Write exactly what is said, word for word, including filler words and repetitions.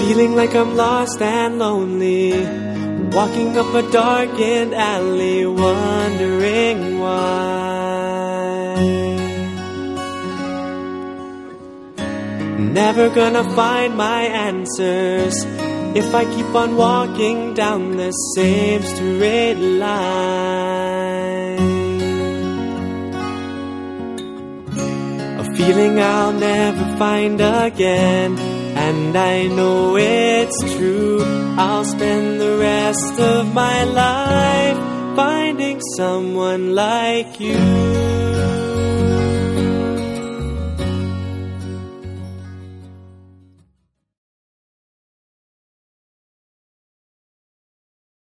Feeling like I'm lost and lonely, walking up a darkened alley, wondering why. Never gonna find my answers if I keep on walking down the same straight line. A feeling I'll never find again, and I know it's true. I'll spend the rest of my life finding someone like you.